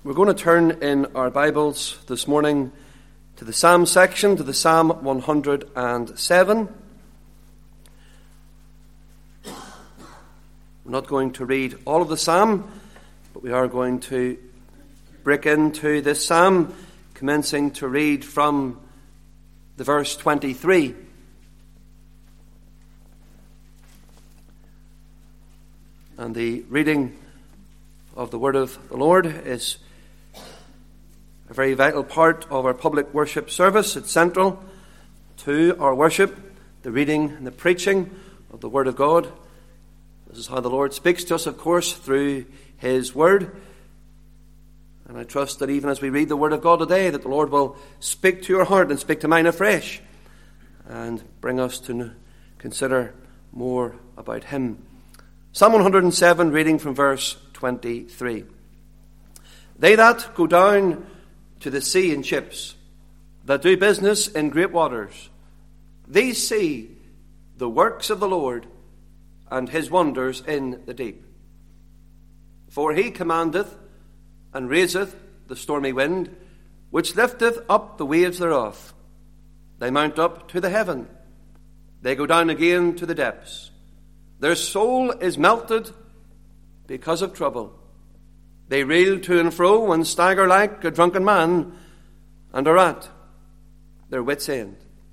We're going to turn in our Bibles this morning to the Psalm section, to the Psalm 107. We're not going to read all of the Psalm, but we are going to break into this Psalm, commencing to read from the verse 23. And the reading of the Word of the Lord is a very vital part of our public worship service. It's central to our worship, the reading and the preaching of the Word of God. This is how the Lord speaks to us, of course, through His Word. And I trust that even as we read the Word of God today, that the Lord will speak to your heart and speak to mine afresh and bring us to consider more about Him. Psalm 107, reading from verse 23. They that go down to the sea in ships, that do business in great waters, these see the works of the Lord and His wonders in the deep. For He commandeth and raiseth the stormy wind, which lifteth up the waves thereof. They mount up to the heaven, they go down again to the depths. Their soul is melted because of trouble. They reel to and fro and stagger like a drunken man, and are at their wits' end.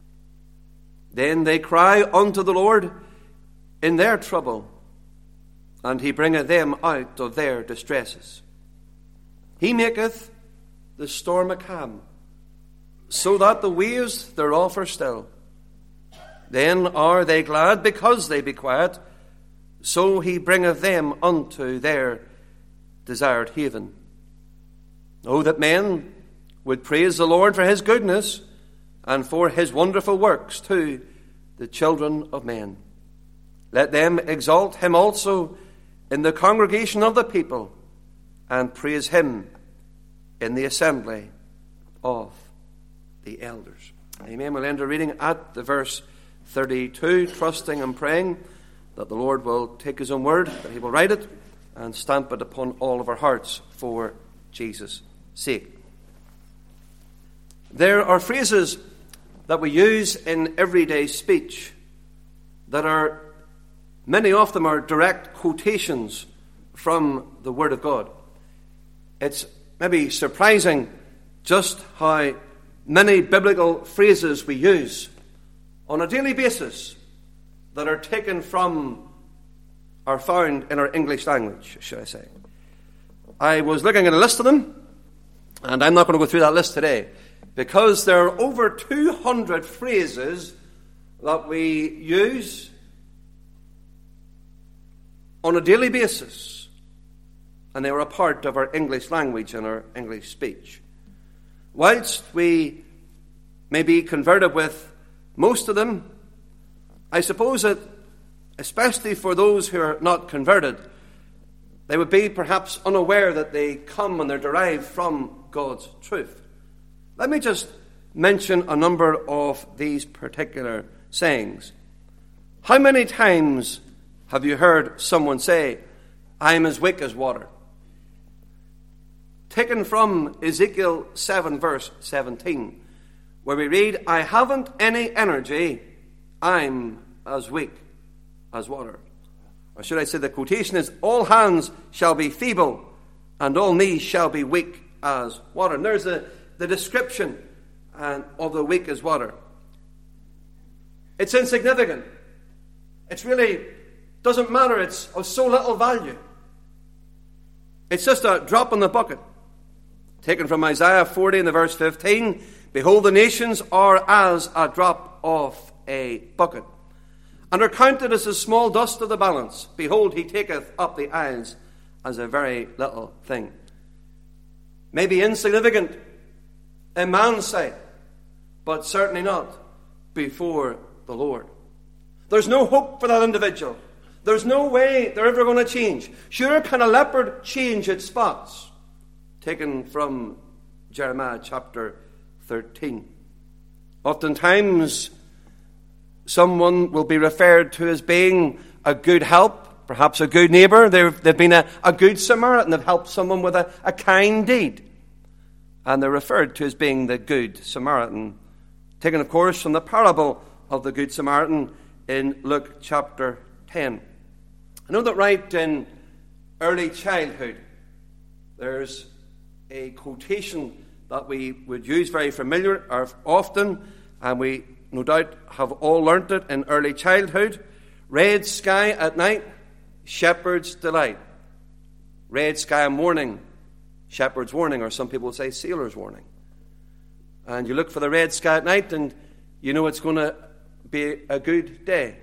Then they cry unto the Lord in their trouble, and He bringeth them out of their distresses. He maketh the storm a calm, so that the waves thereof are still. Then are they glad because they be quiet, so He bringeth them unto their desired haven. Oh, that men would praise the Lord for His goodness and for His wonderful works to the children of men. Let them exalt Him also in the congregation of the people, and praise Him in the assembly of the elders. Amen. We'll end our reading at the verse 32, trusting and praying that the Lord will take His own word, that He will write it and stamp it upon all of our hearts for Jesus' sake. There are phrases that we use in everyday speech that are, many of them are direct quotations from the Word of God. It's maybe surprising just how many biblical phrases we use on a daily basis that are taken from are found in our English language, should I say. I was looking at a list of them, and I'm not going to go through that list today, because there are over 200 phrases that we use on a daily basis, and they are a part of our English language and our English speech. Whilst we may be converted with most of them, I suppose that especially for those who are not converted, they would be perhaps unaware that they come and they're derived from God's truth. Let me just mention a number of these particular sayings. How many times have you heard someone say, I am as weak as water? Taken from Ezekiel 7 verse 17, where we read, I haven't any energy, I'm as weak as water. Or should I say the quotation is, all hands shall be feeble and all knees shall be weak as water. And there's the description of the weak as water. It's insignificant. It really doesn't matter. It's of so little value. It's just a drop in the bucket. Taken from Isaiah 40 in the verse 15, behold, the nations are as a drop of a bucket, and are counted as the small dust of the balance. Behold, He taketh up the isles as a very little thing. Maybe insignificant in man's sight, but certainly not before the Lord. There's no hope for that individual. There's no way they're ever going to change. Sure, can a leopard change its spots? Taken from Jeremiah chapter 13. Oftentimes, someone will be referred to as being a good help perhaps a good neighbour. They've been a good Samaritan. They've helped someone with a kind deed. And they're referred to as being the Good Samaritan. Taken, of course, from the parable of the Good Samaritan in Luke chapter 10. I know that right in early childhood, there's a quotation that we would use very familiar or often, and we no doubt have all learnt it in early childhood. Red sky at night, shepherd's delight. Red sky morning, shepherd's warning, or some people say sailor's warning. And you look for the red sky at night and you know it's going to be a good day.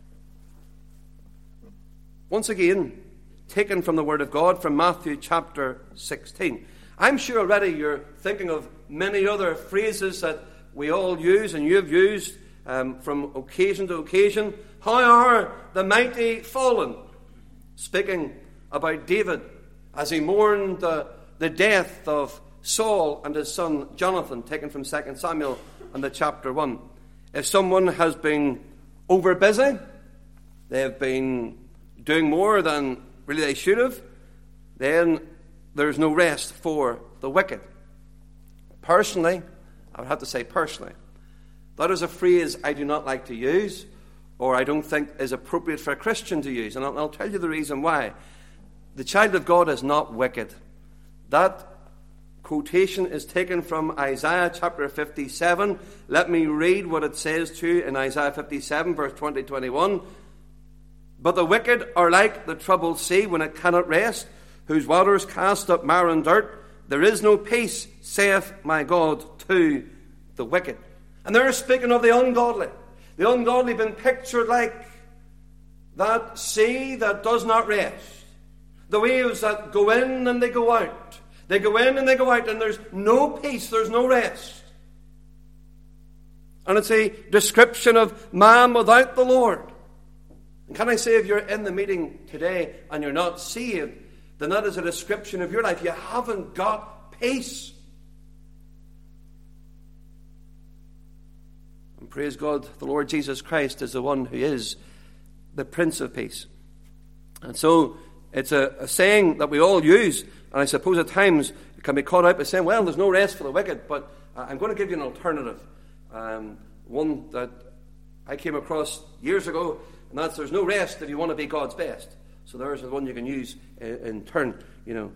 Once again, taken from the Word of God from Matthew chapter 16. I'm sure already you're thinking of many other phrases that we all use and you've used from occasion to occasion. How are the mighty fallen? Speaking about David as he mourned the death of Saul and his son Jonathan, taken from 2 Samuel and the chapter 1. If someone has been over busy, they've been doing more than really they should have, then there's no rest for the wicked. Personally, I would have to say personally, that is a phrase I do not like to use, or I don't think is appropriate for a Christian to use. And I'll tell you the reason why. The child of God is not wicked. That quotation is taken from Isaiah chapter 57. Let me read what it says to you in Isaiah 57, verse 20-21. But the wicked are like the troubled sea when it cannot rest, whose waters cast up mire and dirt. There is no peace, saith my God, to the wicked. And they're speaking of the ungodly. The ungodly been pictured like that sea that does not rest. The waves that go in and they go out. They go in and they go out, and there's no peace, there's no rest. And it's a description of man without the Lord. And can I say, if you're in the meeting today and you're not saved, then that is a description of your life. You haven't got peace. And praise God, the Lord Jesus Christ is the one who is the Prince of Peace. And so it's a saying that we all use, and I suppose at times it can be caught out by saying, well, there's no rest for the wicked, but I'm going to give you an alternative. One that I came across years ago, and that's there's no rest if you want to be God's best. So there's the one you can use in turn, you know.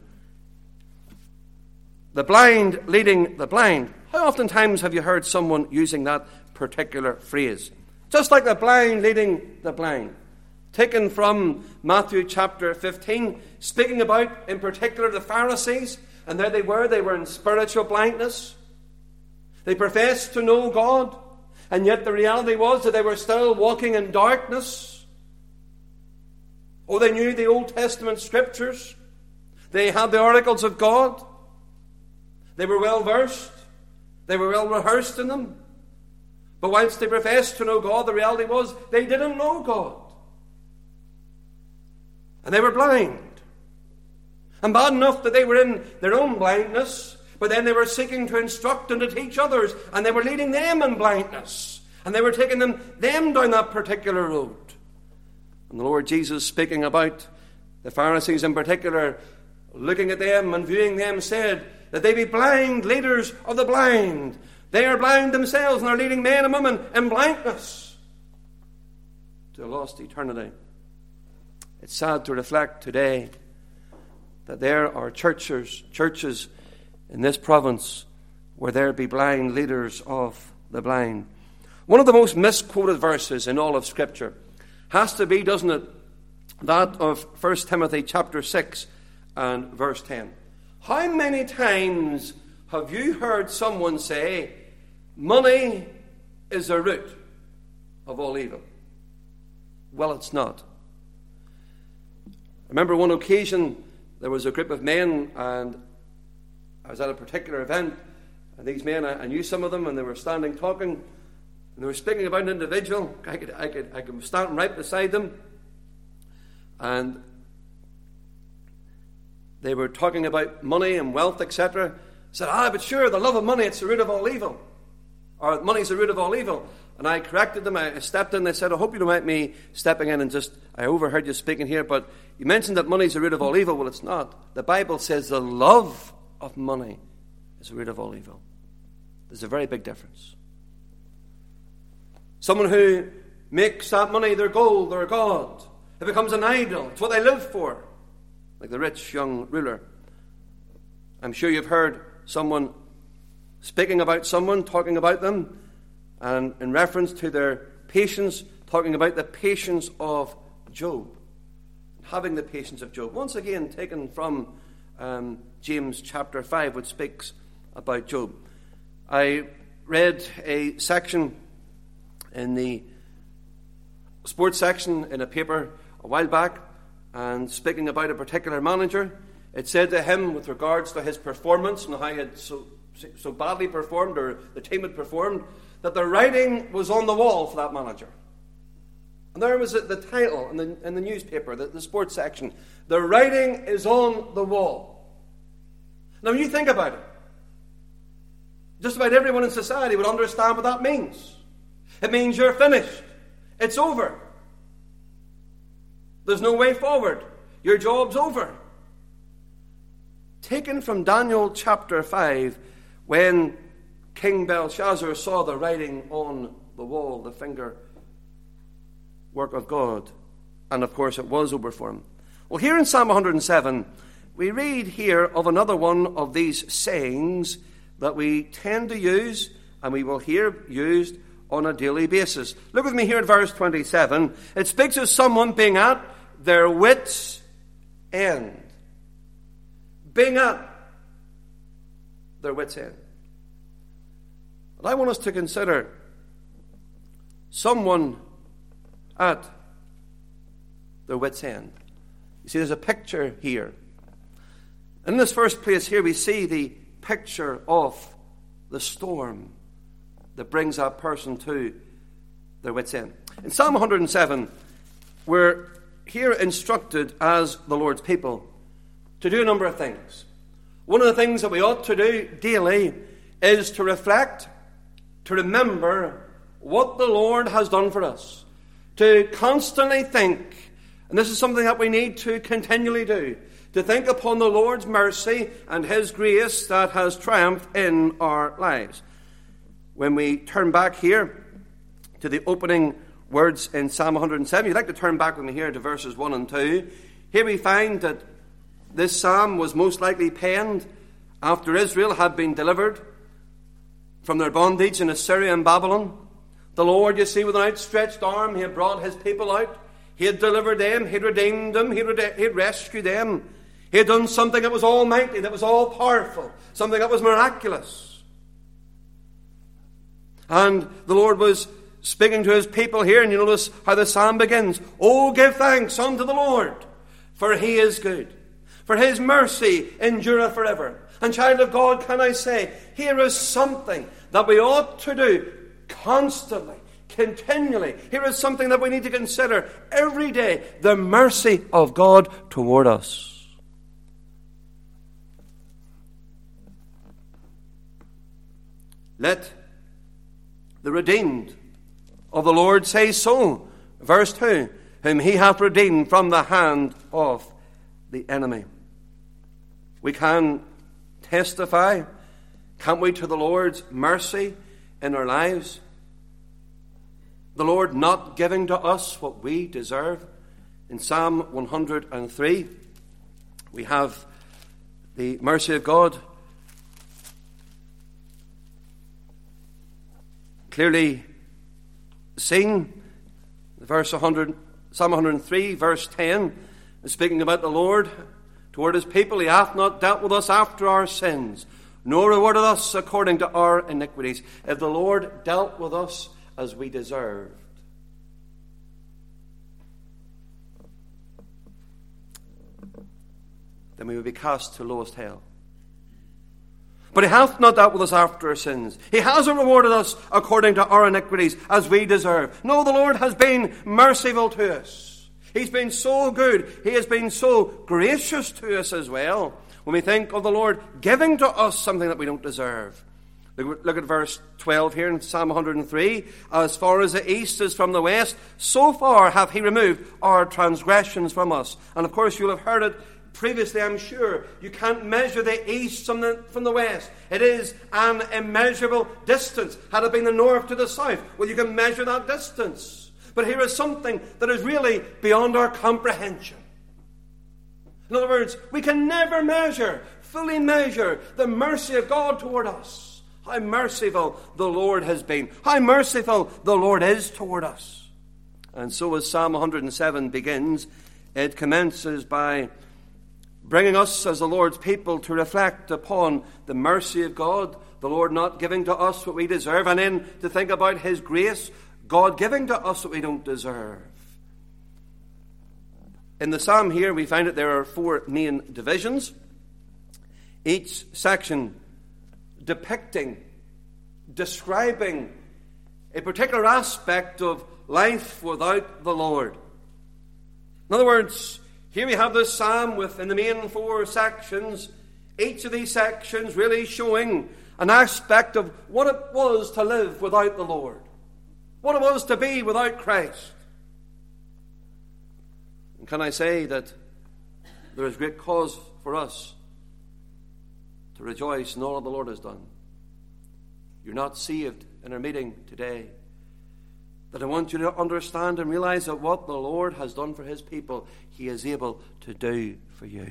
The blind leading the blind. How oftentimes have you heard someone using that particular phrase? Just like the blind leading the blind. Taken from Matthew chapter 15, speaking about, in particular, the Pharisees. And there they were in spiritual blindness. They professed to know God, and yet the reality was that they were still walking in darkness. Oh, they knew the Old Testament scriptures. They had the oracles of God. They were well versed. They were well rehearsed in them. But whilst they professed to know God, the reality was they didn't know God. And they were blind. And bad enough that they were in their own blindness, but then they were seeking to instruct and to teach others, and they were leading them in blindness. And they were taking them down that particular road. And the Lord Jesus, speaking about the Pharisees in particular, looking at them and viewing them, said that they be blind leaders of the blind. They are blind themselves, and are leading men and women in blindness to a lost eternity. It's sad to reflect today that there are churches in this province where there be blind leaders of the blind. One of the most misquoted verses in all of Scripture has to be, doesn't it, that of 1 Timothy chapter 6 and verse 10. How many times have you heard someone say, money is the root of all evil? Well, it's not. I remember one occasion there was a group of men, and I was at a particular event, and these men, I knew some of them, and they were standing talking, and they were speaking about an individual. I could stand right beside them, and they were talking about money and wealth, etc. I said, but sure, the love of money, it's the root of all evil. or money's the root of all evil. And I corrected them. I stepped in. They said, I hope you don't mind me stepping in and just, I overheard you speaking here, but you mentioned that money's the root of all evil. Well, it's not. The Bible says the love of money is the root of all evil. There's a very big difference. Someone who makes that money their goal, their God, it becomes an idol. It's what they live for. Like the rich young ruler. I'm sure you've heard someone speaking about someone, talking about them, and in reference to their patience, talking about the patience of Job. Having the patience of Job. Once again, taken from James chapter 5, which speaks about Job. I read a section in the sports section in a paper a while back, and speaking about a particular manager, it said to him with regards to his performance and how he had so badly performed, or the team had performed, that the writing was on the wall for that manager. And there was the title in the newspaper, the sports section, the writing is on the wall. Now when you think about it, just about everyone in society would understand what that means. It means you're finished. It's over. There's no way forward. Your job's over. Taken from Daniel chapter 5, when King Belshazzar saw the writing on the wall, the finger work of God. And of course it was over for him. Well, here in Psalm 107, we read here of another one of these sayings that we tend to use, and we will hear used on a daily basis. Look with me here at verse 27. It speaks of someone being at their wits' end. Being at their wits' end. And I want us to consider someone at their wits' end. You see, there's a picture here. In this first place here, we see the picture of the storm that brings that person to their wits' end. In Psalm 107, we're here instructed as the Lord's people to do a number of things. One of the things that we ought to do daily is to reflect, to remember what the Lord has done for us, to constantly think, and this is something that we need to continually do, to think upon the Lord's mercy and His grace that has triumphed in our lives. When we turn back here to the opening words in Psalm 107, you'd like to turn back with me here to verses 1 and 2. Here we find that this psalm was most likely penned after Israel had been delivered from their bondage in Assyria and Babylon. The Lord, you see, with an outstretched arm, He had brought His people out. He had delivered them. He had redeemed them. He had rescued them. He had done something that was almighty, that was all-powerful, something that was miraculous. And the Lord was speaking to His people here, and you notice how the psalm begins. Oh, give thanks unto the Lord, for He is good, for His mercy endureth forever. And child of God, can I say, here is something that we ought to do constantly, continually. Here is something that we need to consider every day, the mercy of God toward us. Let the redeemed of the Lord say so. Verse 2, whom He hath redeemed from the hand of the enemy. We can testify, can't we, to the Lord's mercy in our lives? The Lord not giving to us what we deserve. In Psalm 103, we have the mercy of God clearly seen. Verse 100, Psalm 103, verse 10, is speaking about the Lord toward His people. He hath not dealt with us after our sins, nor rewarded us according to our iniquities. If the Lord dealt with us as we deserved, then we would be cast to lowest hell. But He hath not dealt with us after our sins. He hasn't rewarded us according to our iniquities as we deserve. No, the Lord has been merciful to us. He's been so good. He has been so gracious to us as well. When we think of the Lord giving to us something that we don't deserve. Look at verse 12 here in Psalm 103. As far as the east is from the west, so far hath he removed our transgressions from us. And of course you'll have heard it previously, I'm sure. You can't measure the east from the west. It is an immeasurable distance. Had it been the north to the south, well, you can measure that distance. But here is something that is really beyond our comprehension. In other words, we can never fully measure the mercy of God toward us. How merciful the Lord has been. How merciful the Lord is toward us. And so as Psalm 107 begins, it commences by bringing us as the Lord's people to reflect upon the mercy of God, the Lord not giving to us what we deserve, and then to think about His grace, God giving to us what we don't deserve. In the psalm here, we find that there are 4 main divisions, each section describing a particular aspect of life without the Lord. In other words, here we have this psalm within the main 4 sections, each of these sections really showing an aspect of what it was to live without the Lord, what it was to be without Christ. And can I say that there is great cause for us to rejoice in all that the Lord has done. You're not saved in our meeting today. That I want you to understand and realize that what the Lord has done for His people, He is able to do for you.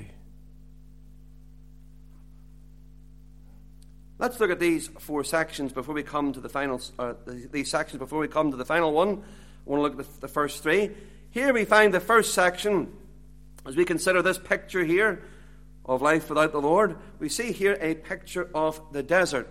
Let's look at these 4 sections before we come to the final. These sections before we come to the final one. I want to look at the first 3. Here we find the first section as we consider this picture here of life without the Lord. We see here a picture of the desert.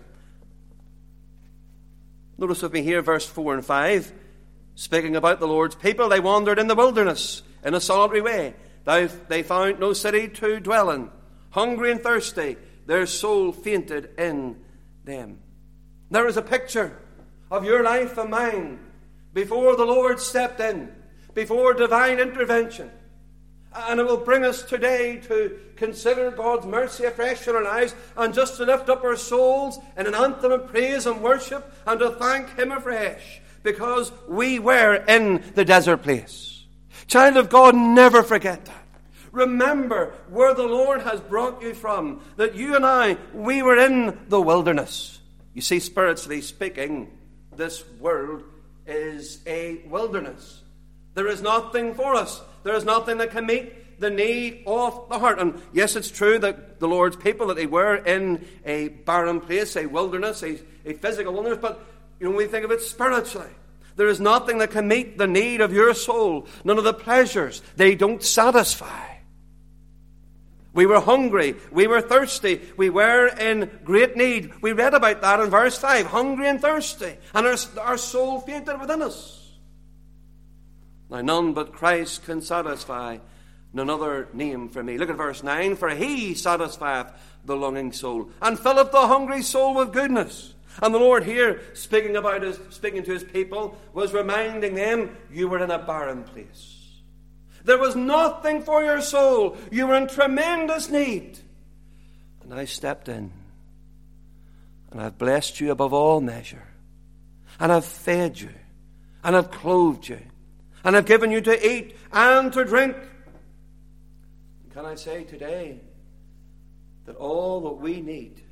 Notice with me here verse 4 and 5. Speaking about the Lord's people, they wandered in the wilderness in a solitary way. They found no city to dwell in. Hungry and thirsty, their soul fainted in them. There is a picture of your life and mine before the Lord stepped in, before divine intervention. And it will bring us today to consider God's mercy afresh in our lives, and just to lift up our souls in an anthem of praise and worship, and to thank Him afresh, because we were in the desert place. Child of God, never forget that. Remember where the Lord has brought you from, that you and I, we were in the wilderness. You see, spiritually speaking, this world is a wilderness. There is nothing for us. There is nothing that can meet the need of the heart. And yes, it's true that the Lord's people, that they were in a barren place, a wilderness, a physical wilderness, but when we think of it spiritually, there is nothing that can meet the need of your soul. None of the pleasures, they don't satisfy. We were hungry, we were thirsty, we were in great need. We read about that in verse 5, hungry and thirsty, and our soul fainted within us. Now none but Christ can satisfy, none other name for me. Look at verse 9. For He satisfieth the longing soul, and filleth the hungry soul with goodness. And the Lord here, speaking to His people, was reminding them, you were in a barren place. There was nothing for your soul. You were in tremendous need. And I stepped in, and I've blessed you above all measure. And I've fed you, and I've clothed you, and I've given you to eat and to drink. Can I say today that all that we need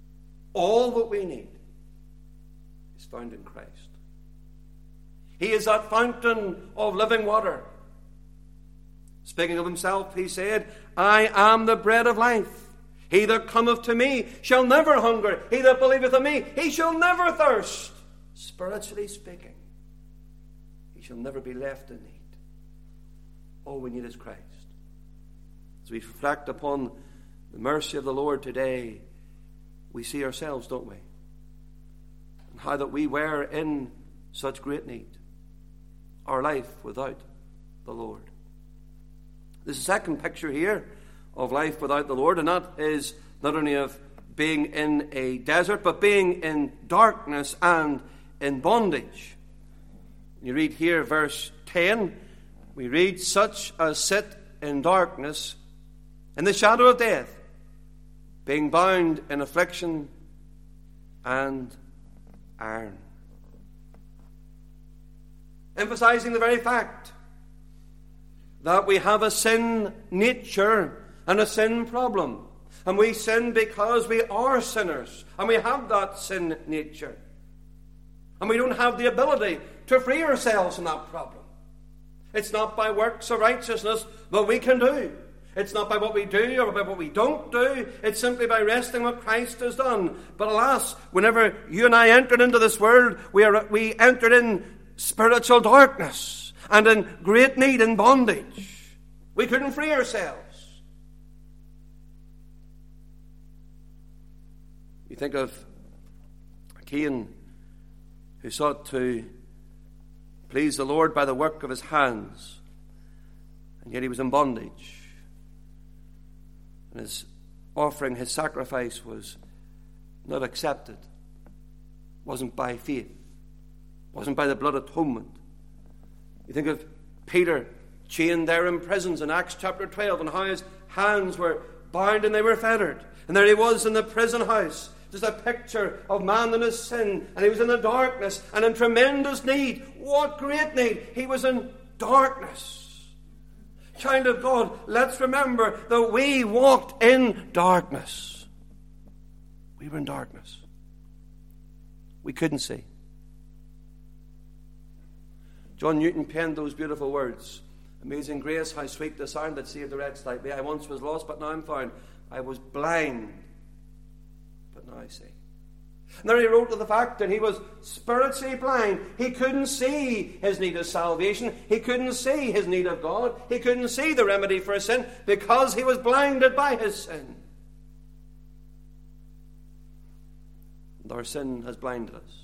is found in Christ. He is that fountain of living water. Speaking of Himself, He said, I am the bread of life. He that cometh to me shall never hunger. He that believeth in me, he shall never thirst. Spiritually speaking, he shall never be left in need. All we need is Christ. As we reflect upon the mercy of the Lord today, we see ourselves, don't we? And how that we were in such great need. Our life without the Lord. There's a second picture here of life without the Lord, and that is not only of being in a desert, but being in darkness and in bondage. You read here, verse 10, we read, such as sit in darkness in the shadow of death, being bound in affliction and iron. Emphasizing the very fact that we have a sin nature and a sin problem. And we sin because we are sinners. And we have that sin nature. And we don't have the ability to free ourselves from that problem. It's not by works of righteousness that we can do. It's not by what we do or by what we don't do. It's simply by resting what Christ has done. But alas, whenever you and I entered into this world, we entered in spiritual darkness and in great need and bondage. We couldn't free ourselves. You think of Cain, who sought to please the Lord by the work of his hands, and yet he was in bondage. And his offering, his sacrifice was not accepted. Wasn't by faith. Wasn't by the blood atonement. You think of Peter chained there in prisons in Acts chapter 12, and how his hands were bound and they were fettered. And there he was in the prison house, just a picture of man in his sin, and he was in the darkness and in tremendous need. What great need! He was in darkness. Child of God, let's remember that we walked in darkness. We were in darkness. We couldn't see. John Newton penned those beautiful words. Amazing grace, how sweet the sound that saved a wretch like me. I once was lost, but now I'm found. I was blind, but now I see. And there he wrote to the fact that he was spiritually blind. He couldn't see his need of salvation. He couldn't see his need of God. He couldn't see the remedy for his sin because he was blinded by his sin. And our sin has blinded us.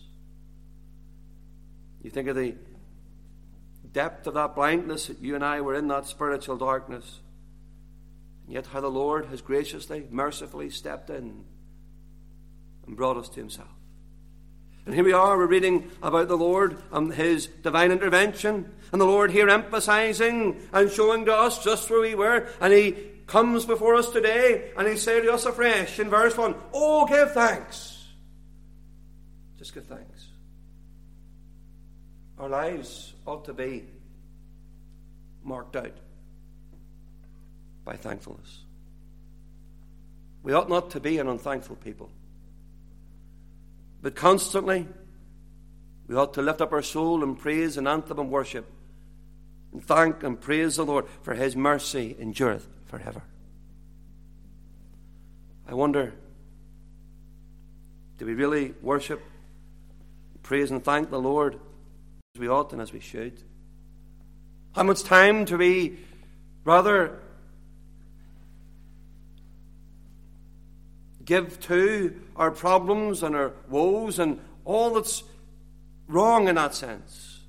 You think of the depth of that blindness that you and I were in, that spiritual darkness. And yet how the Lord has graciously, mercifully stepped in and brought us to himself. And here we are, we're reading about the Lord and his divine intervention, and the Lord here emphasizing and showing to us just where we were. And he comes before us today and he said to us afresh in verse 1, "Oh, give thanks." Just give thanks. Our lives ought to be marked out by thankfulness. We ought not to be an unthankful people. But constantly, we ought to lift up our soul in praise and anthem and worship, and thank and praise the Lord, for his mercy endureth forever. I wonder, do we really worship, praise and thank the Lord as we ought and as we should? How much time do we rather give to our problems and our woes and all that's wrong in that sense?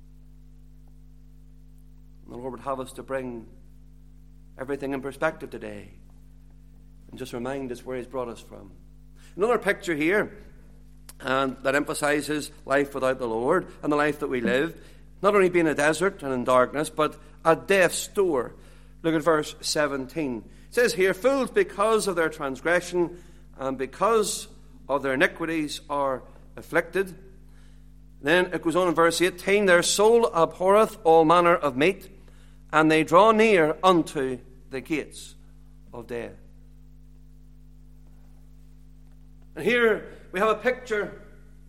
And the Lord would have us to bring everything in perspective today and just remind us where he's brought us from. Another picture here and that emphasizes life without the Lord and the life that we live, not only being a desert and in darkness, but a death's door. Look at verse 17. It says here, "Fools because of their transgression and because of their iniquities are afflicted." Then it goes on in verse 18, "Their soul abhorreth all manner of meat, and they draw near unto the gates of death." And here we have a picture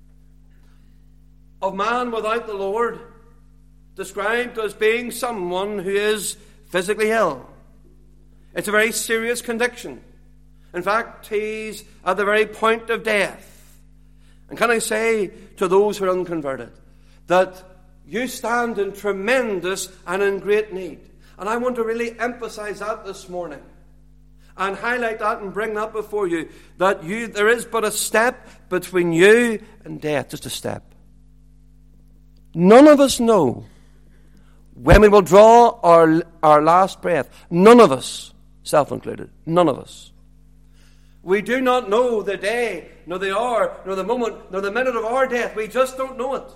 of man without the Lord, described as being someone who is physically ill. It's a very serious condition. In fact, he's at the very point of death. And can I say to those who are unconverted that you stand in tremendous and in great need. And I want to really emphasize that this morning and highlight that and bring that before you, that there is but a step between you and death, just a step. None of us know when we will draw our last breath. None of us, self-included, none of us. We do not know the day, nor the hour, nor the moment, nor the minute of our death. We just don't know it.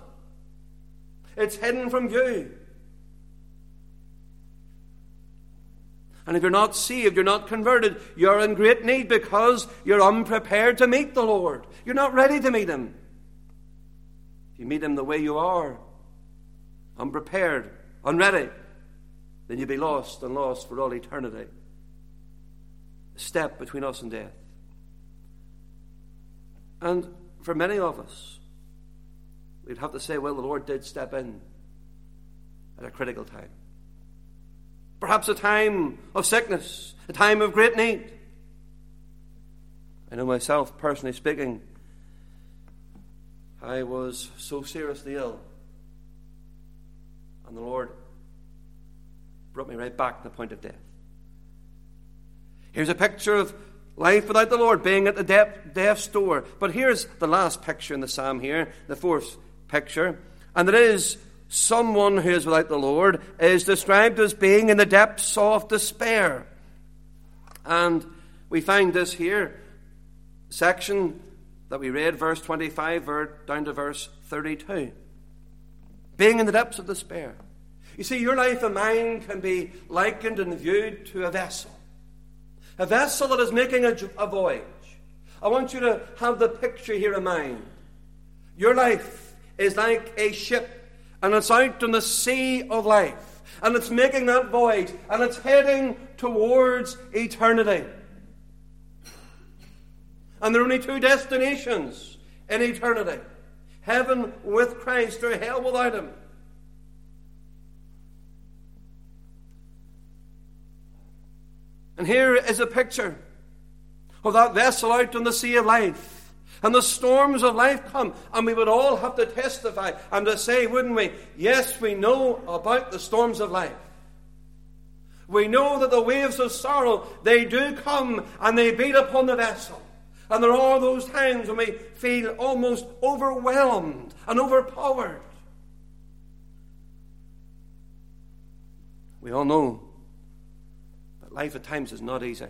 It's hidden from view. And if you're not saved, you're not converted, you're in great need because you're unprepared to meet the Lord. You're not ready to meet him. If you meet him the way you are, unprepared, unready, then you'll be lost and lost for all eternity. A step between us and death. And for many of us, we'd have to say, well, the Lord did step in at a critical time. Perhaps a time of sickness, a time of great need. I know myself, personally speaking, I was so seriously ill. And the Lord brought me right back to the point of death. Here's a picture of life without the Lord, being at the death's door. But here's the last picture in the psalm here, the fourth picture. And it is someone who is without the Lord is described as being in the depths of despair. And we find this here, section that we read, verse 25 down to verse 32. Being in the depths of despair. You see, your life and mine can be likened and viewed to a vessel. A vessel that is making a voyage. I want you to have the picture here in mind. Your life is like a ship, and it's out on the sea of life, and it's making that voyage, and it's heading towards eternity. And there are only two destinations in eternity: heaven with Christ or hell without him. And here is a picture of that vessel out on the sea of life. And the storms of life come, and we would all have to testify and to say, wouldn't we? Yes, we know about the storms of life. We know that the waves of sorrow, they do come and they beat upon the vessel. And there are those times when we feel almost overwhelmed and overpowered. We all know that life at times is not easy.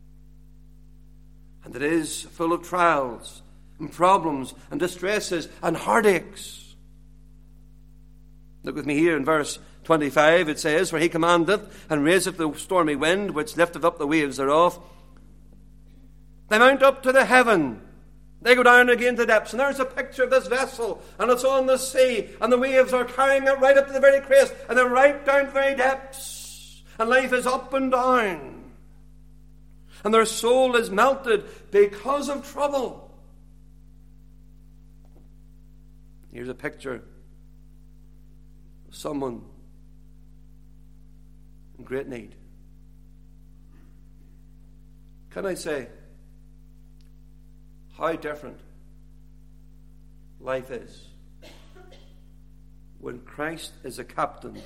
And it is full of trials and problems and distresses and heartaches. Look with me here in verse 25. It says, "For he commandeth and raiseth the stormy wind, which lifteth up the waves thereof. They mount up to the heaven. They go down again to the depths." And there's a picture of this vessel, and it's on the sea, and the waves are carrying it right up to the very crest, and then right down to the very depths. And life is up and down. And their soul is melted because of trouble. Here's a picture of someone in great need. Can I say how different life is when Christ is the captain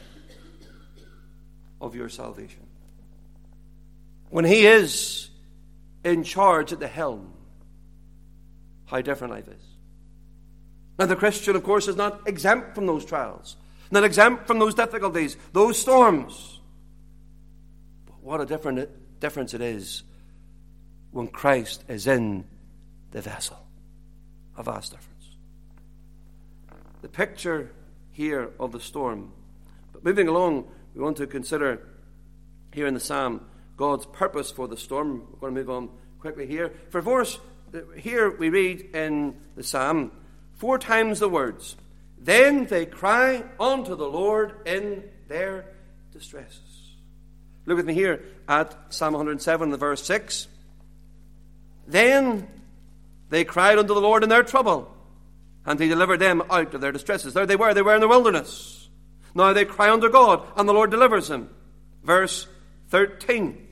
of your salvation? When he is in charge at the helm, how different life is. Now, the Christian, of course, is not exempt from those trials, not exempt from those difficulties, those storms. But what a difference it is when Christ is in the vessel. A vast difference. The picture here of the storm. But moving along, we want to consider here in the psalm God's purpose for the storm. We're going to move on quickly here. For verse, here we read in the psalm 4 times the words, "Then they cry unto the Lord in their distresses." Look with me here at Psalm 107, the verse 6. "Then they cried unto the Lord in their trouble, and he delivered them out of their distresses." There they were in the wilderness. Now they cry unto God, and the Lord delivers them. Verse 13.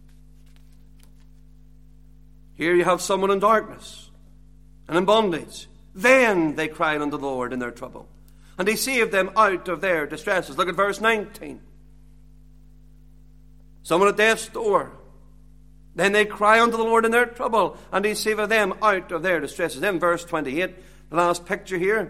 Here you have someone in darkness and in bondage. Then they cried unto the Lord in their trouble, and he saved them out of their distresses. Look at verse 19. Someone at death's door. Then they cry unto the Lord in their trouble, and he saveth them out of their distresses. Then verse 28, the last picture here.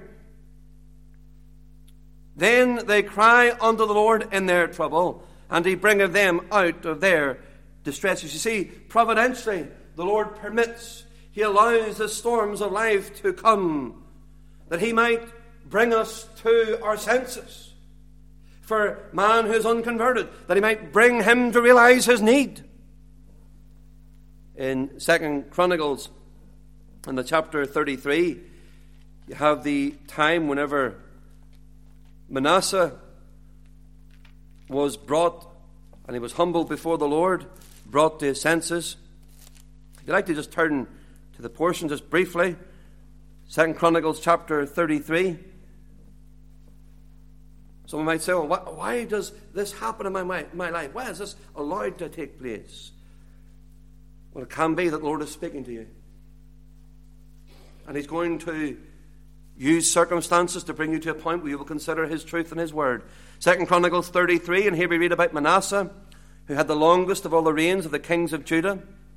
Then they cry unto the Lord in their trouble, and he bringeth them out of their distresses. You see, providentially, the Lord permits, he allows the storms of life to come, that he might bring us to our senses. for man who is unconverted, that he might bring him to realize his need. In 2 Chronicles, in the chapter 33, you have the time whenever Manasseh was brought, and he was humbled before the Lord, brought to his senses. If you'd like to just turn to the portion just briefly, 2 Chronicles chapter 33. Someone might say, well, why does this happen in my life? Why is this allowed to take place? Well, it can be that the Lord is speaking to you. And he's going to use circumstances to bring you to a point where you will consider his truth and his word. 2 Chronicles 33, and here we read about Manasseh, who had the longest of all the reigns of the kings of Judah.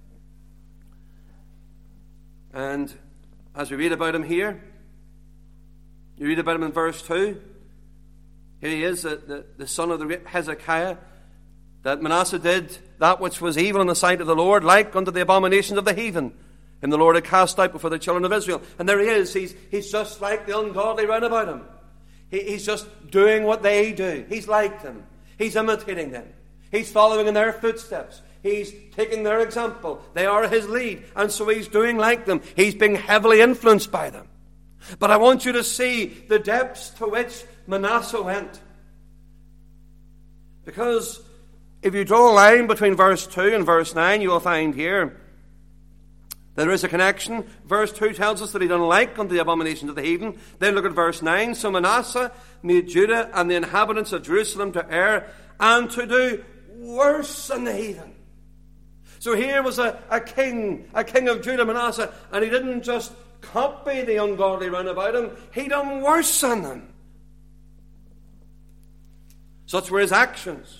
And as we read about him here, you read about him in verse 2. Here he is, the son of the great Hezekiah, that Manasseh did that which was evil in the sight of the Lord, like unto the abominations of the heathen, whom the Lord had cast out before the children of Israel. And there he is. He's just like the ungodly round about him. He's just doing what they do. He's like them. He's imitating them. He's following in their footsteps. He's taking their example. They are his lead. And so he's doing like them. He's being heavily influenced by them. But I want you to see the depths to which Manasseh went. Because if you draw a line between verse 2 and verse 9, you will find here that there is a connection. Verse 2 tells us that he done like unto the abominations of the heathen. Then look at verse 9. So Manasseh made Judah and the inhabitants of Jerusalem to err and to do worse than the heathen. So here was a king of Judah, Manasseh, and he didn't just copy the ungodly round about him, he done worse than them. Such were his actions.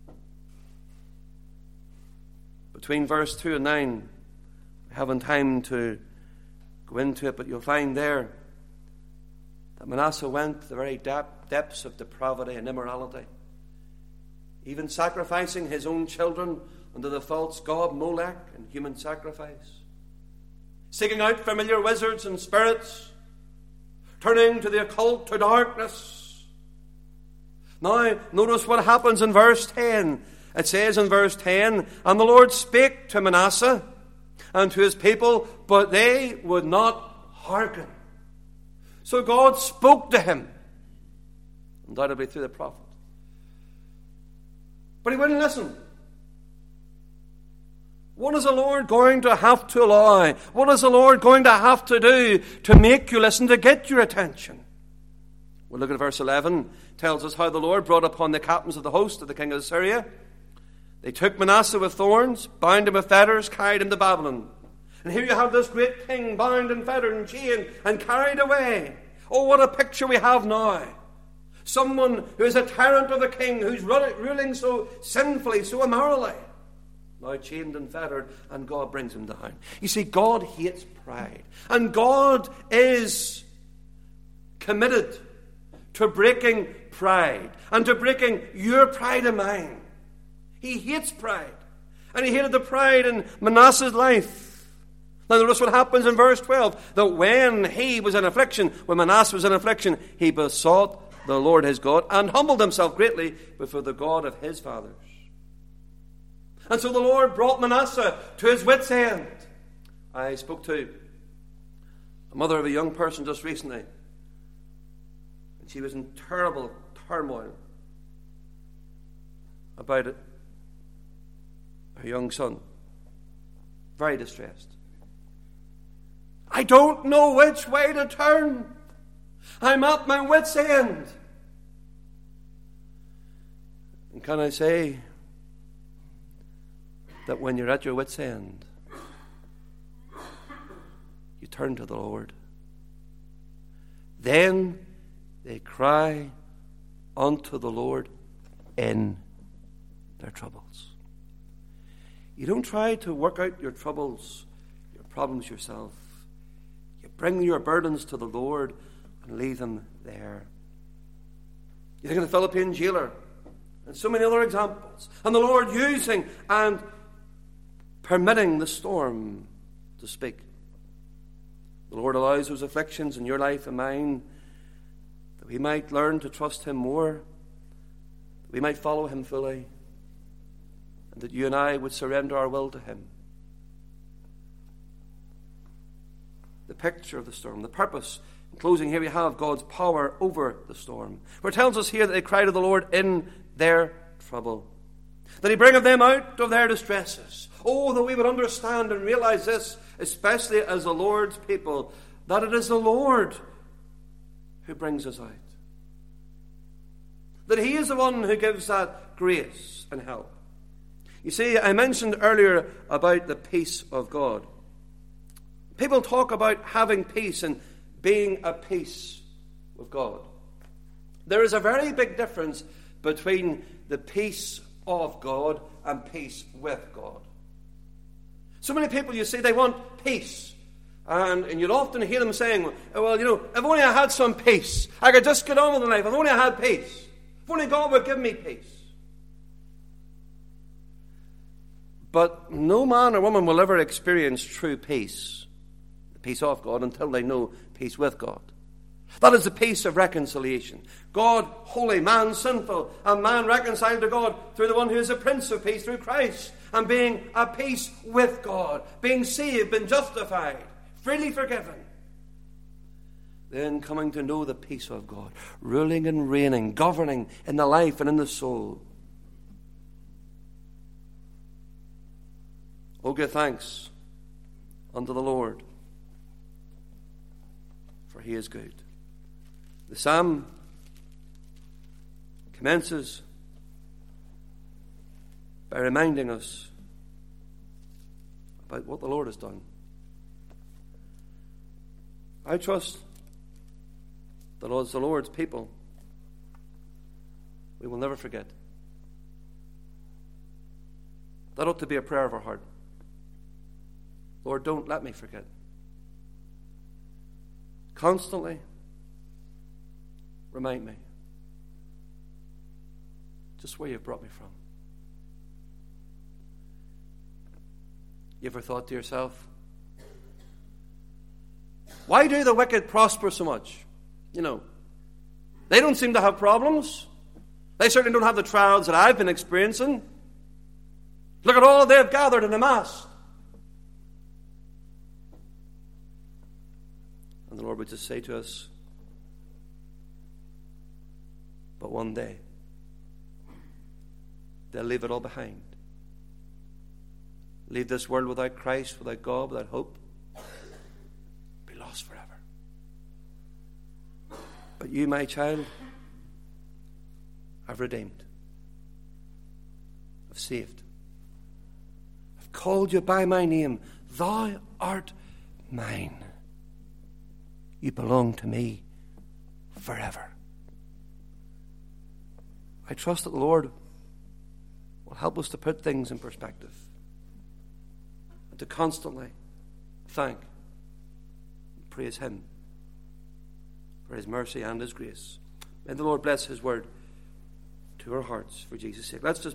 Between verse 2 and 9, I haven't time to go into it, but you'll find there that Manasseh went to the very depths of depravity and immorality, even sacrificing his own children unto the false god Molech in human sacrifice, seeking out familiar wizards and spirits, turning to the occult, to darkness. Now, notice what happens in verse 10. It says in verse 10, and the Lord spake to Manasseh and to his people, but they would not hearken. So God spoke to him, undoubtedly through the prophet. But he wouldn't listen. What is the Lord going to have to allow? What is the Lord going to have to do to make you listen, to get your attention? We'll look at verse 11. It tells us how the Lord brought upon the captains of the host of the king of Syria. They took Manasseh with thorns, bound him with fetters, carried him to Babylon. And here you have this great king bound and fettered and chained and carried away. Oh, what a picture we have now. Someone who is a tyrant of the king, who's ruling so sinfully, so immorally, now chained and fettered, and God brings him down. You see, God hates pride. And God is committed to breaking pride and to breaking your pride and mine. He hates pride. And he hated the pride in Manasseh's life. Now notice what happens in verse 12. That when he was in affliction, when Manasseh was in affliction, he besought the Lord his God and humbled himself greatly before the God of his fathers. And so the Lord brought Manasseh to his wit's end. I spoke to a mother of a young person just recently. And she was in terrible turmoil about it. Her young son. Very distressed. I don't know which way to turn. I'm at my wit's end. And can I say that when you're at your wit's end, you turn to the Lord. Then they cry unto the Lord in their troubles. You don't try to work out your troubles, your problems yourself. You bring your burdens to the Lord and leave them there. You think of the Philippine jailer and so many other examples. And the Lord using and permitting the storm to speak. The Lord allows those afflictions in your life and mine that we might learn to trust him more, that we might follow him fully, and that you and I would surrender our will to him. The picture of the storm, the purpose. In closing, here we have God's power over the storm. For it tells us here that they cried to the Lord in their trouble, that he bringeth them out of their distresses. Oh, that we would understand and realize this, especially as the Lord's people, that it is the Lord who brings us out. That he is the one who gives that grace and help. You see, I mentioned earlier about the peace of God. People talk about having peace and being at peace with God. There is a very big difference between the peace of God and peace with God. So many people, you see, they want peace. And you'll often hear them saying, well, if only I had some peace, I could just get on with life. If only I had peace. If only God would give me peace. But no man or woman will ever experience true peace, the peace of God, until they know peace with God. That is the peace of reconciliation. God holy, man sinful, and man reconciled to God through the one who is the Prince of Peace, through Christ, and being at peace with God, being saved, being justified, freely forgiven. Then coming to know the peace of God, ruling and reigning, governing in the life and in the soul. Oh, give thanks unto the Lord, for he is good. The psalm commences by reminding us about what the Lord has done. I trust that as the Lord's people, we will never forget. That ought to be a prayer of our heart. Lord, don't let me forget. Constantly remind me just where you've brought me from. You ever thought to yourself, why do the wicked prosper so much? They don't seem to have problems. They certainly don't have the trials that I've been experiencing. Look at all they've gathered and amassed. And the Lord would just say to us, but one day, they'll leave it all behind. Leave this world without Christ, without God, without hope. Be lost forever. But you, my child, I've redeemed. I've saved. I've called you by my name. Thou art mine. You belong to me forever. I trust that the Lord will help us to put things in perspective and to constantly thank and praise him for his mercy and his grace. May the Lord bless his word to our hearts for Jesus' sake. Let's just